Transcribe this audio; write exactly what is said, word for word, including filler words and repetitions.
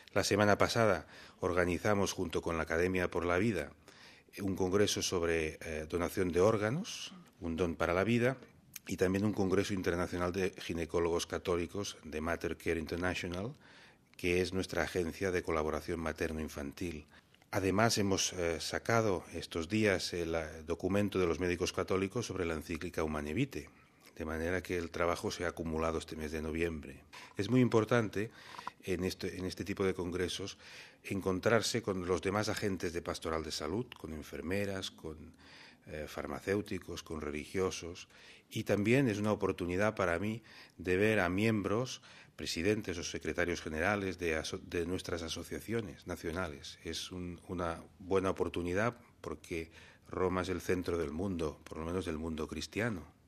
La semana pasada organizamos, junto con la Academia por la Vida, un congreso sobre eh, donación de órganos, un don para la vida, y también un congreso internacional de ginecólogos católicos de Mater Care International, que es nuestra agencia de colaboración materno-infantil. Además, hemos eh, sacado estos días el eh, documento de los médicos católicos sobre la encíclica Humane Vitae, de manera que el trabajo se ha acumulado este mes de noviembre. Es muy importante en este, en este tipo de congresos encontrarse con los demás agentes de pastoral de salud, con enfermeras, con eh, farmacéuticos, con religiosos, y también es una oportunidad para mí de ver a miembros, presidentes o secretarios generales de, aso de nuestras asociaciones nacionales. Es un, una buena oportunidad porque Roma es el centro del mundo, por lo menos del mundo cristiano.